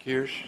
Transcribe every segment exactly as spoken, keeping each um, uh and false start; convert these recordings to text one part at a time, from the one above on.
Kirsch.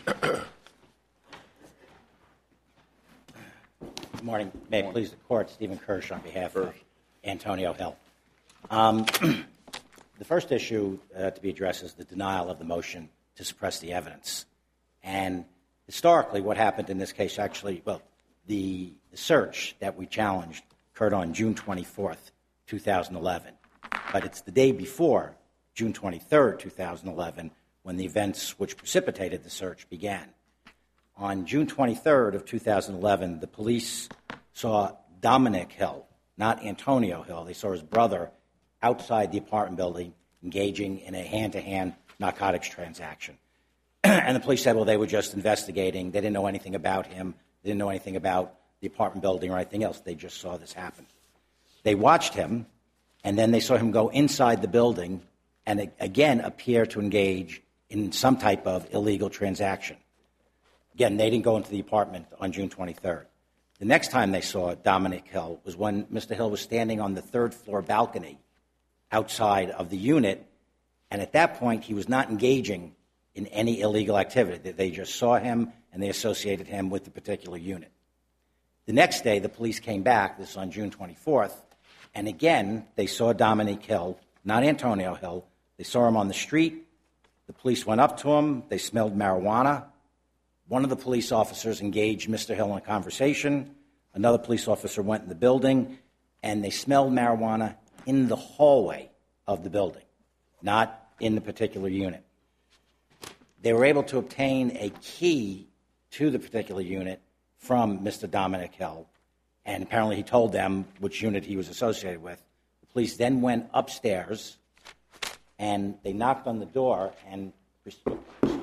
Good morning. May it please the Court, Stephen Kirsch on behalf of Antonio Hill. Um, the first issue uh, to be addressed is the denial of the motion to suppress the evidence. And historically, what happened in this case actually, well, the, the search that we challenged occurred on June twenty-fourth, two thousand eleven. But it's the day before, June twenty-third, two thousand eleven, when the events which precipitated the search began. On June twenty-third of two thousand eleven, the police saw Dominic Hill, not Antonio Hill. They saw his brother outside the apartment building engaging in a hand-to-hand narcotics transaction. And the police said, well, they were just investigating. They didn't know anything about him. They didn't know anything about the apartment building or anything else. They just saw this happen. They watched him, and then they saw him go inside the building and again appear to engage in some type of illegal transaction. Again, they didn't go into the apartment on June twenty-third. The next time they saw Dominic Hill was when Mister Hill was standing on the third floor balcony outside of the unit, and at that point he was not engaging in any illegal activity. They just saw him and they associated him with the particular unit. The next day the police came back, this is on June twenty-fourth, and again they saw Dominic Hill, not Antonio Hill. They saw him on the street. The police went up to him. They smelled marijuana. One of the police officers engaged Mister Hill in a conversation. Another police officer went in the building, and they smelled marijuana in the hallway of the building, not in the particular unit. They were able to obtain a key to the particular unit from Mister Dominic Hill, and apparently he told them which unit he was associated with. The police then went upstairs, and they knocked on the door, and excuse me,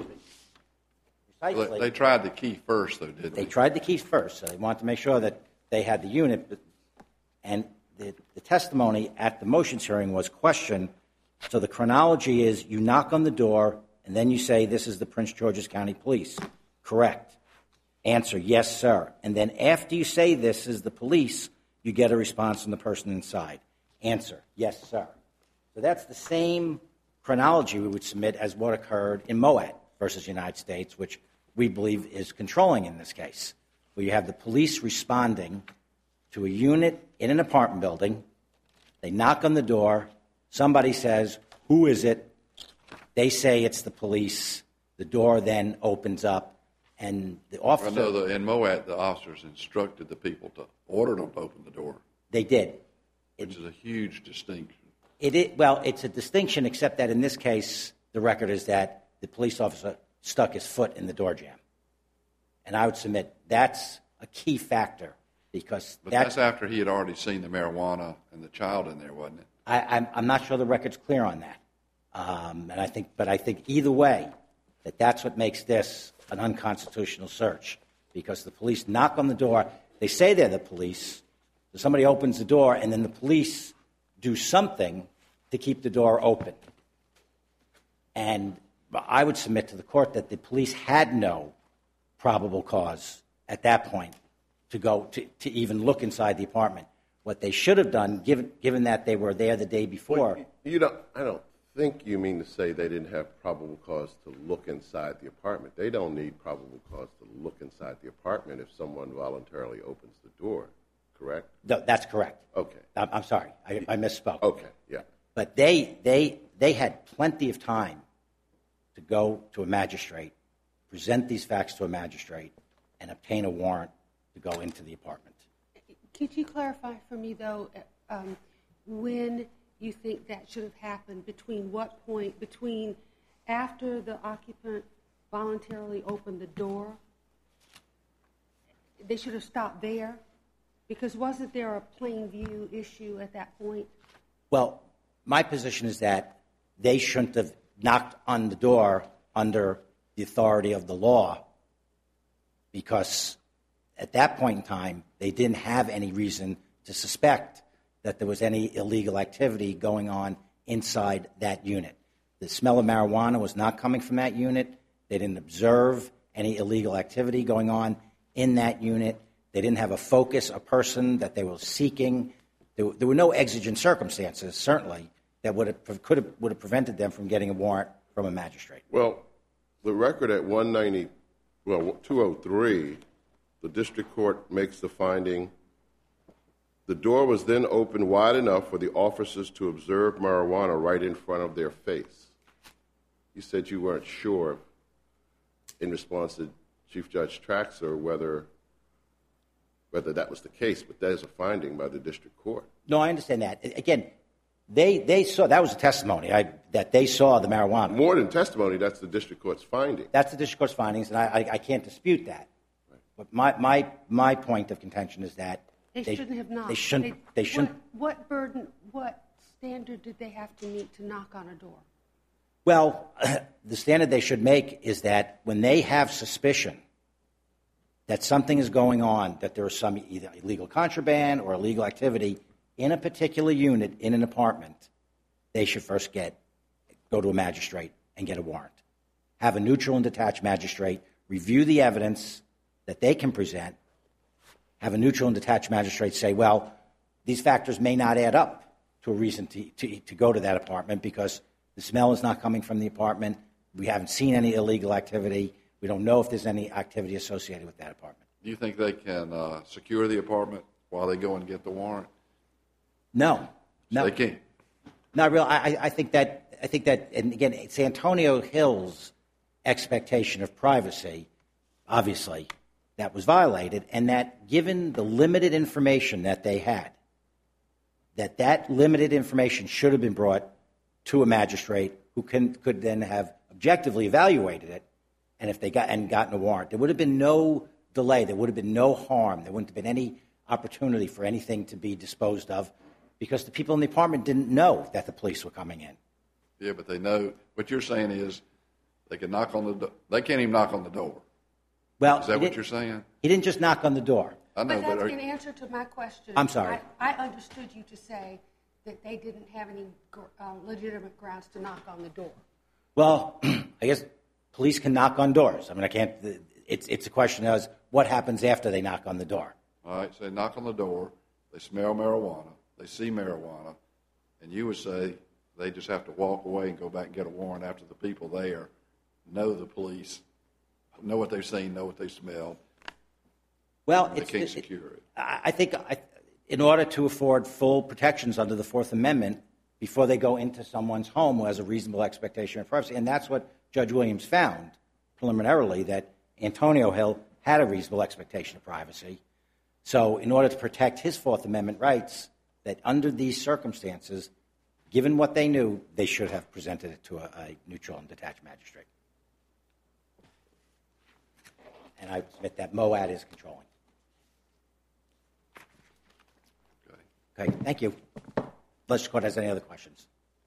Well, they tried the key first, though, didn't they? They tried the keys first, so they wanted to make sure that they had the unit. But, and the, the testimony at the motions hearing was questioned. So the chronology is you knock on the door, and then you say, this is the Prince George's County Police. Correct. Answer, yes, sir. And then after you say this is the police, you get a response from the person inside. Answer, yes, sir. So that's the same chronology we would submit as what occurred in Moat versus United States, which we believe is controlling in this case, where you have the police responding to a unit in an apartment building. They knock on the door. Somebody says, who is it? They say it's the police. The door then opens up, and the officer... I know that in Moat, the officers instructed the people to order them to open the door. They did. Which is a huge distinction. It is, well, it's a distinction, except that in this case, the record is that the police officer stuck his foot in the door jamb. And I would submit that's a key factor because But that, that's after he had already seen the marijuana and the child in there, wasn't it? I, I'm, I'm not sure the record's clear on that. Um, and I think, but I think either way, that that's what makes this an unconstitutional search because the police knock on the door. They say they're the police. So somebody opens the door, and then the police do something to keep the door open. And I would submit to the court that the police had no probable cause at that point to go to, to even look inside the apartment. What they should have done, given given that they were there the day before. Well, you don't. I don't think you mean to say they didn't have probable cause to look inside the apartment. They don't need probable cause to look inside the apartment if someone voluntarily opens the door. Correct? No, that's correct. Okay. I'm, I'm sorry. I, I misspoke. Okay. Yeah. But they they they had plenty of time to go to a magistrate, present these facts to a magistrate, and obtain a warrant to go into the apartment. Could you clarify for me, though, um, when you think that should have happened, between what point, between after the occupant voluntarily opened the door, they should have stopped there? Because wasn't there a plain view issue at that point? Well, my position is that they shouldn't have knocked on the door under the authority of the law because at that point in time, they didn't have any reason to suspect that there was any illegal activity going on inside that unit. The smell of marijuana was not coming from that unit. They didn't observe any illegal activity going on in that unit. They didn't have a focus, a person that they were seeking. There, there were no exigent circumstances, certainly, that would have, could have, would have prevented them from getting a warrant from a magistrate. Well, The record at one ninety, well, two oh three, the district court makes the finding, the door was then opened wide enough for the officers to observe marijuana right in front of their face. You said you weren't sure, in response to Chief Judge Traxler, whether whether that was the case, but that is a finding by the district court. No, I understand that. Again, they they saw, that was a testimony, I, that they saw the marijuana. More than testimony, that's the district court's finding. That's the district court's findings, and I, I, I can't dispute that. Right. But my, my, my point of contention is that they, they shouldn't have knocked. They shouldn't. They, they shouldn't. What, what burden, what standard did they have to meet to knock on a door? Well, the standard they should make is that when they have suspicion that something is going on, that there is some either illegal contraband or illegal activity in a particular unit in an apartment, they should first get go to a magistrate and get a warrant. Have a neutral and detached magistrate review the evidence that they can present. Have a neutral and detached magistrate say, well, these factors may not add up to a reason to, to, to go to that apartment because the smell is not coming from the apartment. We haven't seen any illegal activity. We don't know if there's any activity associated with that apartment. Do you think they can uh, secure the apartment while they go and get the warrant? No, no, they can't. Not real. I, I think that. I think that. And again, it's Antonio Hill's expectation of privacy, obviously, that was violated, and that given the limited information that they had, that that limited information should have been brought to a magistrate who can could then have objectively evaluated it. And if they got and gotten a warrant, there would have been no delay. There would have been no harm. There wouldn't have been any opportunity for anything to be disposed of because the people in the apartment didn't know that the police were coming in. Yeah, but they know. What you're saying is they can knock on the door. They can't even knock on the door. Well, is that what you're saying? He didn't just knock on the door. I know, but that's but are, in answer to my question. I'm sorry. I, I understood you to say that they didn't have any uh, legitimate grounds to knock on the door. Well, I guess police can knock on doors. I mean, I can't. It's it's a question of what happens after they knock on the door. All right, so they knock on the door. They smell marijuana. They see marijuana, and you would say they just have to walk away and go back and get a warrant after the people there know the police, know what they've seen, know what they smell. Well, they it's, can't it, secure it. I think I, in order to afford full protections under the Fourth Amendment before they go into someone's home who has a reasonable expectation of privacy, and that's what Judge Williams found preliminarily, that Antonio Hill had a reasonable expectation of privacy. So in order to protect his Fourth Amendment rights, that under these circumstances, given what they knew, they should have presented it to a, a neutral and detached magistrate. And I submit that MOAD is controlling. Okay. Okay, thank you. Unless the court has any other questions.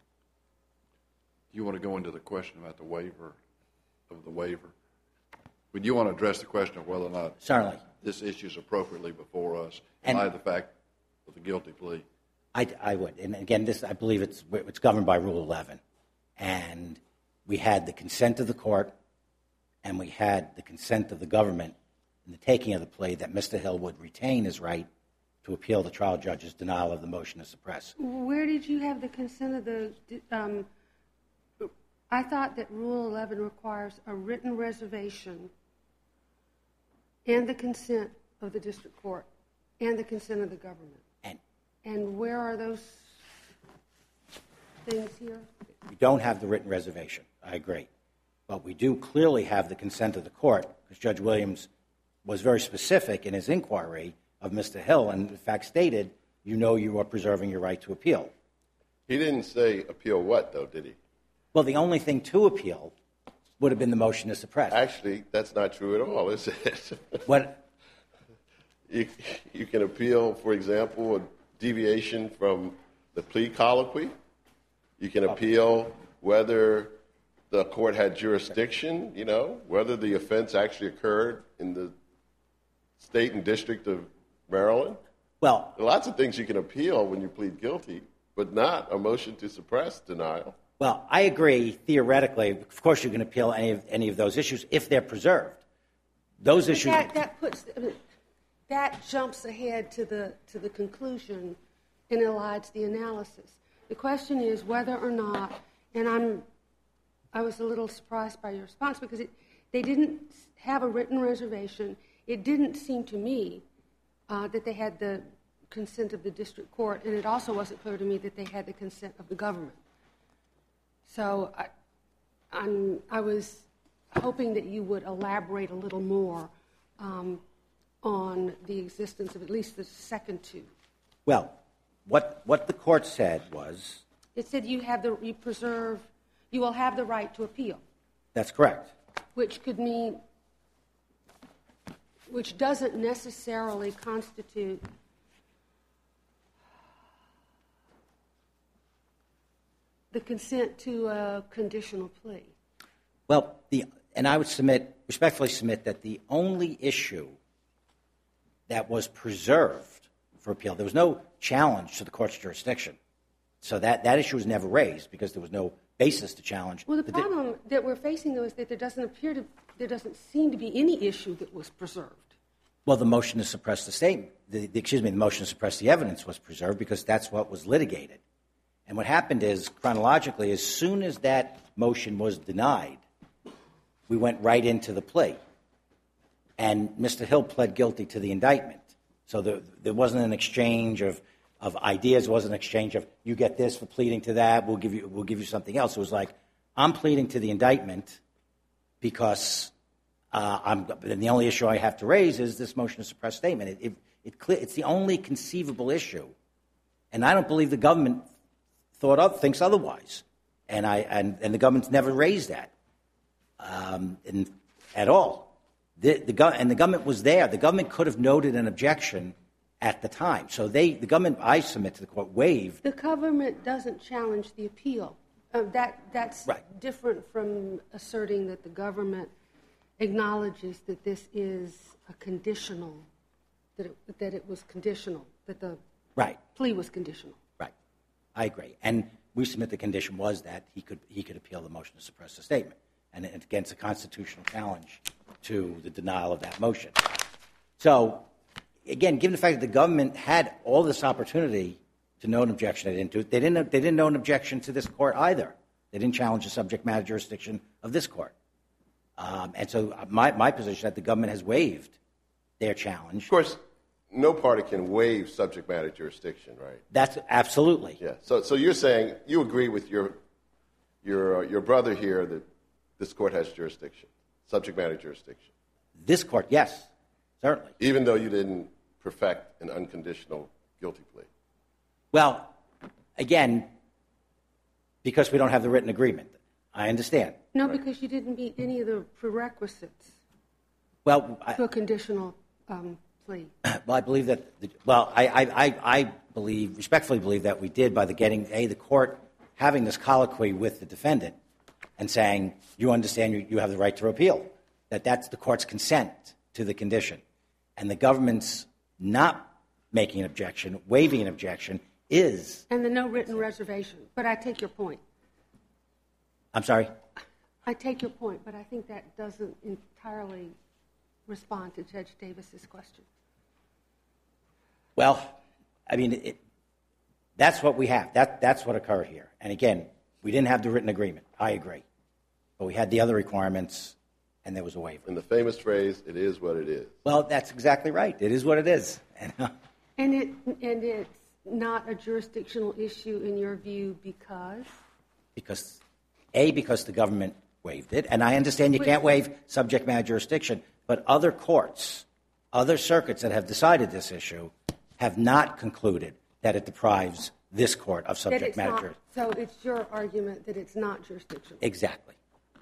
Do you want to go into the question about the waiver, of the waiver? Would you want to address the question of whether or not Certainly. this issue is appropriately before us in And- light of the fact of the guilty plea? I, I would. And again, this, I believe it's, it's governed by Rule eleven. And we had the consent of the court, and we had the consent of the government in the taking of the plea that Mister Hill would retain his right to appeal the trial judge's denial of the motion to suppress. Where did you have the consent of the... Um, I thought that Rule eleven requires a written reservation and the consent of the district court and the consent of the government. And And where are those things here? we don't have the written reservation. I agree. But we do clearly have the consent of the court, because Judge Williams was very specific in his inquiry of Mister Hill and, in fact, stated, you know you are preserving your right to appeal. He didn't say appeal what, though, did he? Well, the only thing to appeal would have been the motion to suppress. Actually, that's not true at all, is it? What? You, you can appeal, for example, a deviation from the plea colloquy. You can appeal whether the court had jurisdiction, you know, whether the offense actually occurred in the state and district of Maryland. Well, There are lots of things you can appeal when you plead guilty, but not a motion to suppress denial. well, I agree theoretically. Of course, you can appeal any of any of those issues if they're preserved. Those issues. That, that puts that jumps ahead to the to the conclusion and elides the analysis. The question is whether or not, and I'm I was a little surprised by your response because it, they didn't have a written reservation. It didn't seem to me uh, that they had the consent of the district court, and it also wasn't clear to me that they had the consent of the government. So I, I'm, I was hoping that you would elaborate a little more um, on the existence of at least the second two. Well, what what the court said was... It said you have the, you preserve, you will have the right to appeal. That's correct. Which could mean, which doesn't necessarily constitute the consent to a conditional plea. Well, the and I would submit, respectfully submit, that the only issue that was preserved for appeal, there was no challenge to the court's jurisdiction. So that, that issue was never raised because there was no basis to challenge. Well, the problem di- that we're facing, though, is that there doesn't appear to, there doesn't seem to be any issue that was preserved. Well, the motion to suppress the statement, the, the, excuse me, the motion to suppress the evidence was preserved because that's what was litigated. And what happened is, chronologically, as soon as that motion was denied, we went right into the plea. And Mister Hill pled guilty to the indictment. So there, there wasn't an exchange of, of ideas. It wasn't an exchange of, you get this for pleading to that, we'll give you, we'll give you something else. It was like, I'm pleading to the indictment because uh, I'm, and the only issue I have to raise is this motion to suppress statement. It, it, it, it's the only conceivable issue. And I don't believe the government thought of, thinks otherwise. And, I, and, and the government's never raised that um, in, at all. The, the go- and the government was there. The government could have noted an objection at the time. So they, the government, I submit to the court, waived. The government doesn't challenge the appeal. Uh, that that's Right. different from asserting that the government acknowledges that this is a conditional, that it, that it was conditional, that the Right. plea was conditional. Right. I agree. And we submit the condition was that he could he could appeal the motion to suppress the statement. And it's against a constitutional challenge to the denial of that motion. So, again, given the fact that the government had all this opportunity to know an objection, they didn't do it. They didn't, they didn't know an objection to this court either. They didn't challenge the subject matter jurisdiction of this court. Um, and so my, my position is that the government has waived their challenge. Of course, no party can waive subject matter jurisdiction, right? That's absolutely. Yeah. So, so you're saying you agree with your your uh, your brother here that this court has jurisdiction, subject matter jurisdiction. This court, yes, certainly. Even though you didn't perfect an unconditional guilty plea. Well, again, because we don't have the written agreement. I understand. No, because you didn't meet any of the prerequisites Well, I, to a conditional um, plea. well, I believe that. The, well, I, I, I, I believe, respectfully believe that we did by the getting a the court having this colloquy with the defendant and saying, you understand you, you have the right to appeal, that that's the court's consent to the condition. And the government's not making an objection, waiving an objection, is... And the no written reservation. But I take your point. I'm sorry? I take your point, but I think that doesn't entirely respond to Judge Davis's question. Well, I mean, it, that's what we have. That, that's what occurred here. And again, we didn't have the written agreement. I agree. But we had the other requirements, and there was a waiver. And the famous phrase, it is what it is. Well, that's exactly right. It is what it is. And, uh, And it and it's not a jurisdictional issue in your view because? because, A, because the government waived it, and I understand you can't waive subject matter jurisdiction, but other courts, other circuits that have decided this issue have not concluded that it deprives this court of That subject it's matter not, jurisdiction. so it's your argument that it's not jurisdictional. Exactly.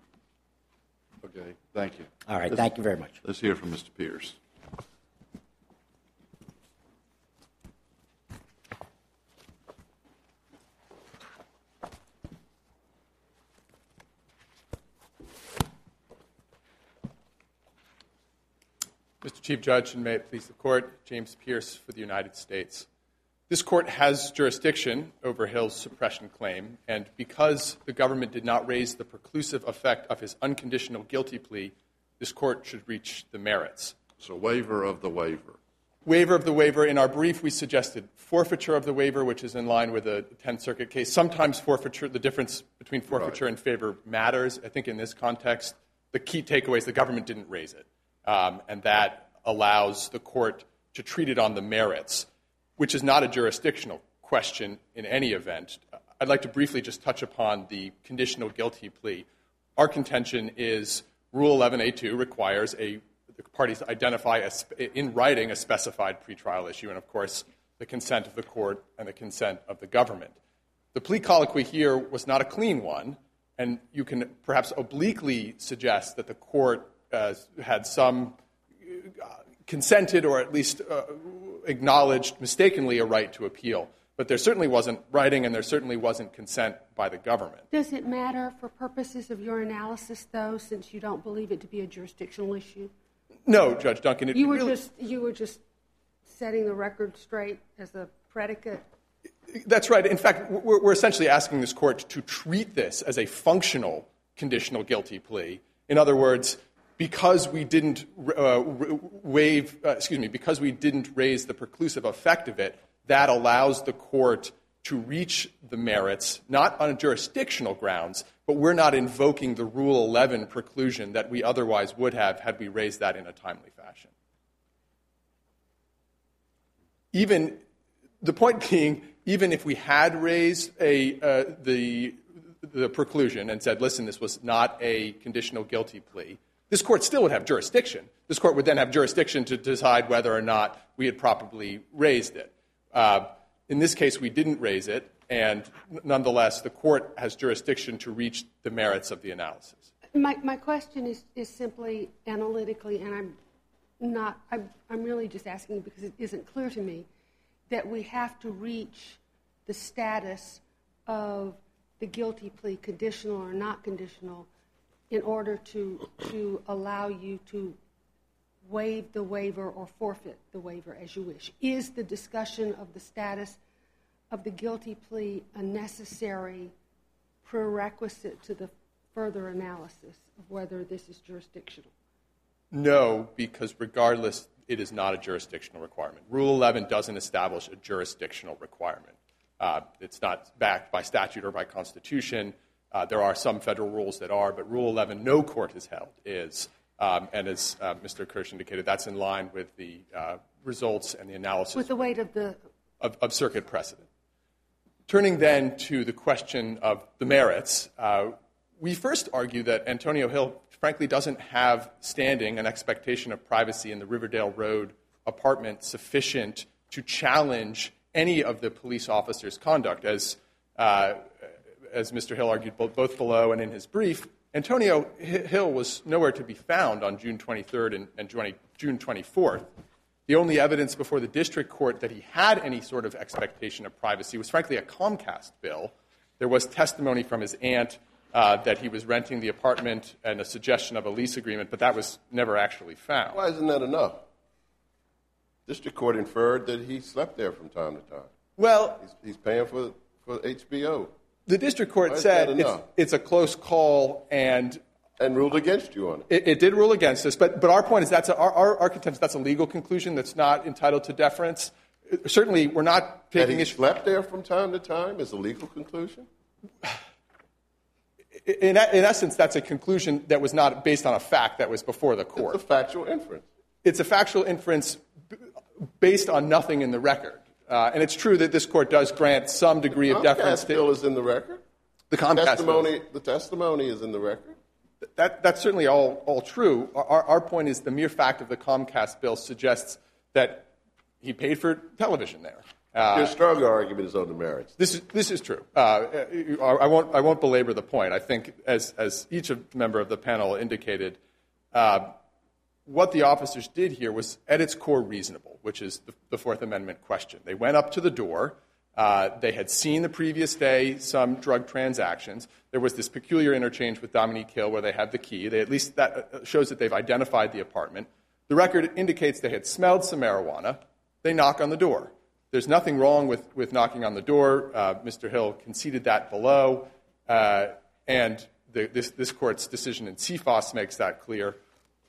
Okay, thank you. All right, Let's- thank you very much. Let's hear from Mister Pierce. Mister Chief Judge, and may it please the Court, James Pierce for the United States. This Court has jurisdiction over Hill's suppression claim, and because the government did not raise the preclusive effect of his unconditional guilty plea, this Court should reach the merits. So waiver of the waiver. Waiver of the waiver. In our brief, we suggested forfeiture of the waiver, which is in line with a Tenth Circuit case. Sometimes forfeiture, the difference between forfeiture right. and favor matters. I think in this context, the key takeaway is the government didn't raise it. Um, and that allows the court to treat it on the merits, which is not a jurisdictional question in any event. I'd like to briefly just touch upon the conditional guilty plea. Our contention is Rule eleven A two requires a the parties to identify a, in writing a specified pretrial issue, and of course the consent of the court and the consent of the government. The plea colloquy here was not a clean one, and you can perhaps obliquely suggest that the court uh, had some uh, consented or at least uh, acknowledged mistakenly a right to appeal. But there certainly wasn't writing, and there certainly wasn't consent by the government. Does it matter for purposes of your analysis, though, since you don't believe it to be a jurisdictional issue? No, Judge Duncan. It you were really, just you were just setting the record straight as a predicate. That's right. In fact, we're, we're essentially asking this court to treat this as a functional conditional guilty plea. In other words, because we didn't uh, waive, uh, excuse me, because we didn't raise the preclusive effect of it, that allows the court to reach the merits, not on jurisdictional grounds, but we're not invoking the Rule eleven preclusion that we otherwise would have had we raised that in a timely fashion. Even, the point being, even if we had raised a, uh, the, the preclusion and said, listen, this was not a conditional guilty plea, this court still would have jurisdiction. This court would then have jurisdiction to decide whether or not we had properly raised it. Uh, in this case, we didn't raise it, and nonetheless, the court has jurisdiction to reach the merits of the analysis. My, my question is, is simply analytically, and I'm not, I'm, I'm really just asking because it isn't clear to me, that we have to reach the status of the guilty plea, conditional or not conditional, in order to, to allow you to waive the waiver or forfeit the waiver as you wish. Is the discussion of the status of the guilty plea a necessary prerequisite to the further analysis of whether this is jurisdictional? No, because regardless, it is not a jurisdictional requirement. Rule eleven doesn't establish a jurisdictional requirement. Uh, it's not backed by statute or by Constitution. Uh, there are some federal rules that are, but Rule eleven, no court has held, is. Um, and as uh, Mister Kirsch indicated, that's in line with the uh, results and the analysis with the weight of the of, of circuit precedent. Turning then to the question of the merits, uh, we first argue that Antonio Hill, frankly, doesn't have standing an expectation of privacy in the Riverdale Road apartment sufficient to challenge any of the police officers' conduct. As uh, as Mister Hill argued both, both below and in his brief, Antonio Hill was nowhere to be found on June twenty-third and, and June twenty-fourth. The only evidence before the district court that he had any sort of expectation of privacy was, frankly, a Comcast bill. There was testimony from his aunt uh, that he was renting the apartment and a suggestion of a lease agreement, but that was never actually found. Why isn't that enough? District court inferred that he slept there from time to time. Well, he's, he's paying for, for H B O. The district court said it's, it's a close call and and ruled against you on it. It, it did rule against us, but but our point is that's a, our, our our contention that's a legal conclusion that's not entitled to deference. It, certainly, we're not taking issue. That he slept there from time to time is a legal conclusion. In, in essence, that's a conclusion that was not based on a fact that was before the court. It's a factual inference. It's a factual inference based on nothing in the record. Uh, and it's true that this court does grant some degree the of deference. The Comcast bill is in the record. The Comcast testimony, bill. The testimony is in the record. That, that's certainly all, all true. Our, our point is the mere fact of the Comcast bill suggests that he paid for television there. Uh, Your stronger argument is on the merits. This is this is true. Uh, I won't I won't belabor the point. I think as as each of, member of the panel indicated, uh, what the officers did here was at its core reasonable, which is the, the Fourth Amendment question. They went up to the door. Uh, they had seen the previous day some drug transactions. There was this peculiar interchange with Dominique Hill where they had the key. They, at least that shows that they've identified the apartment. The record indicates they had smelled some marijuana. They knock on the door. There's nothing wrong with, with knocking on the door. Uh, Mister Hill conceded that below. Uh, and the, this, this court's decision in C F O S makes that clear.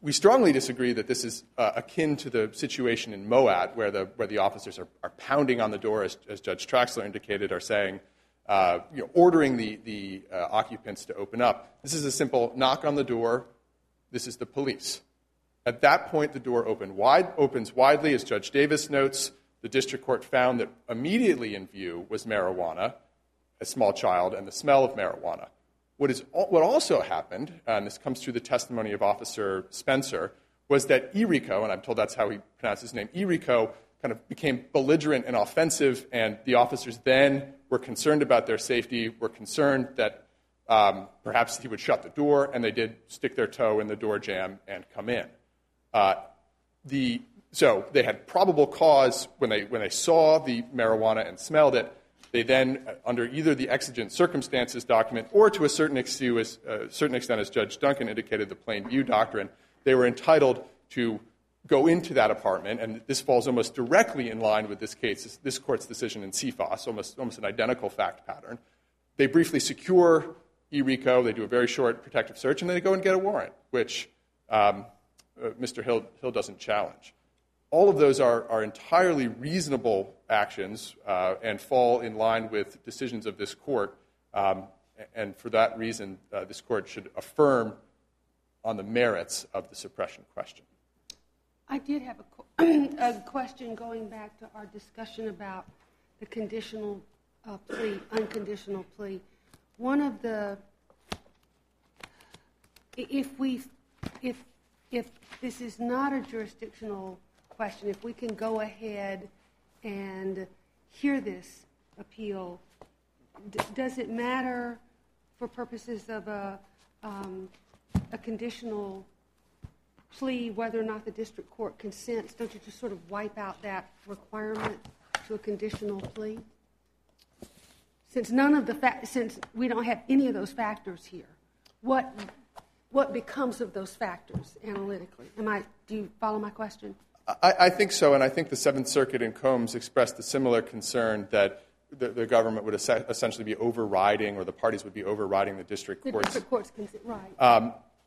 we strongly disagree that this is uh, akin to the situation in Moat, where the where the officers are, are pounding on the door, as, as Judge Traxler indicated, are saying, uh, you know, ordering the the uh, occupants to open up. This is a simple knock on the door. This is the police. At that point, the door open wide, opens widely, as Judge Davis notes. The district court found that immediately in view was marijuana, a small child, and the smell of marijuana. What is what also happened, and this comes through the testimony of Officer Spencer, was that Irico, and I'm told that's how he pronounced his name, Irico kind of became belligerent and offensive, and the officers then were concerned about their safety, were concerned that um, perhaps he would shut the door, and they did stick their toe in the door jamb and come in. Uh, the so they had probable cause when they when they saw the marijuana and smelled it. They then, under either the exigent circumstances document or to a certain extent, as, uh, certain extent, as Judge Duncan indicated, the plain view doctrine, they were entitled to go into that apartment, and this falls almost directly in line with this case, this court's decision in C F O S, almost almost an identical fact pattern. They briefly secure Irico, they do a very short protective search, and then they go and get a warrant, which um, uh, Mister Hill, Hill doesn't challenge. All of those are, are entirely reasonable actions uh, and fall in line with decisions of this court, um, and for that reason, uh, this court should affirm on the merits of the suppression question. I did have a, qu- a question going back to our discussion about the conditional uh, plea, unconditional plea. One of the, if we, if if this is not a jurisdictional question, if we can go ahead and hear this appeal, d- does it matter for purposes of a um, a conditional plea whether or not the district court consents? Don't you just sort of wipe out that requirement to a conditional plea? Since none of the fa- since we don't have any of those factors here, what what becomes of those factors analytically? Am I? Do you follow my question? I, I think so, and I think the Seventh Circuit in Combs expressed a similar concern that the, the government would es- essentially be overriding, or the parties would be overriding the district The court's. district court's consent, right? Um,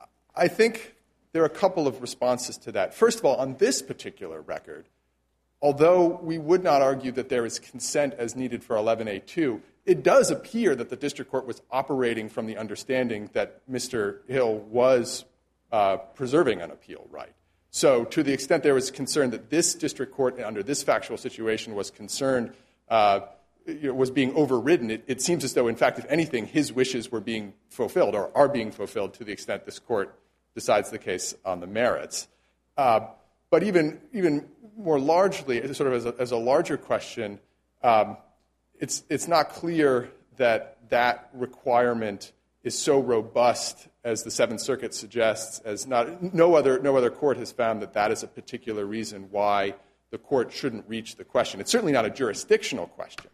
I think there are a couple of responses to that. First of all, on this particular record, although we would not argue that there is consent as needed for eleven A two, it does appear that the district court was operating from the understanding that Mister Hill was uh, preserving an appeal right. So to the extent there was concern that this district court, under this factual situation, was concerned, uh, you know, was being overridden, it, it seems as though, in fact, if anything, his wishes were being fulfilled or are being fulfilled to the extent this court decides the case on the merits. Uh, but even even more largely, sort of as a, as a larger question, um, it's it's not clear that that requirement is so robust as the Seventh Circuit suggests. As not no other no other court has found that that is a particular reason why the court shouldn't reach the question. It's certainly not a jurisdictional question,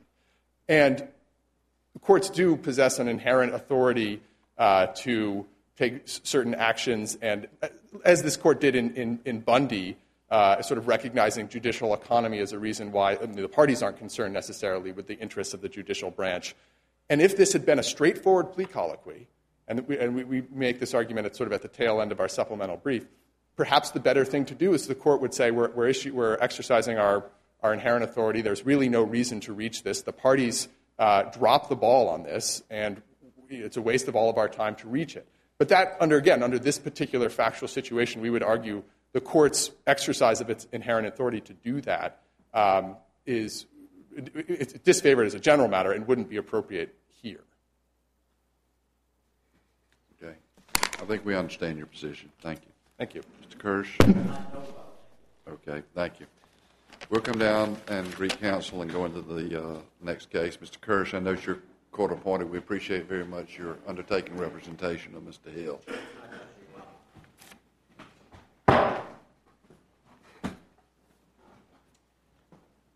and courts do possess an inherent authority uh, to take certain actions, and as this court did in, in, in Bundy, uh, sort of recognizing judicial economy as a reason why I mean, the parties aren't concerned necessarily with the interests of the judicial branch. And if this had been a straightforward plea colloquy, and we, and we, we make this argument at sort of at the tail end of our supplemental brief, perhaps the better thing to do is the court would say we're, we're, issue, we're exercising our, our inherent authority. There's really no reason to reach this. The parties uh, drop the ball on this, and it's a waste of all of our time to reach it. But that, under again, under this particular factual situation, we would argue the court's exercise of its inherent authority to do that um, is it's disfavored as a general matter and wouldn't be appropriate here. Okay. I think we understand your position. Thank you. Thank you. Mister Kirsch? Okay, thank you. We'll come down and greet counsel and go into the uh, next case. Mister Kirsch, I know you're court appointed. We appreciate very much your undertaking representation of Mister Hill.